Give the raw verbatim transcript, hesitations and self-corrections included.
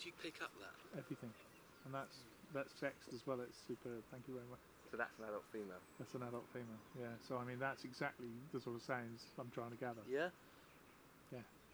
you pick up that? Everything. And that's that's sexed as well. It's superb. Thank you very much. So that's an adult female. That's an adult female. Yeah. So I mean, that's exactly the sort of sounds I'm trying to gather. Yeah. Yeah.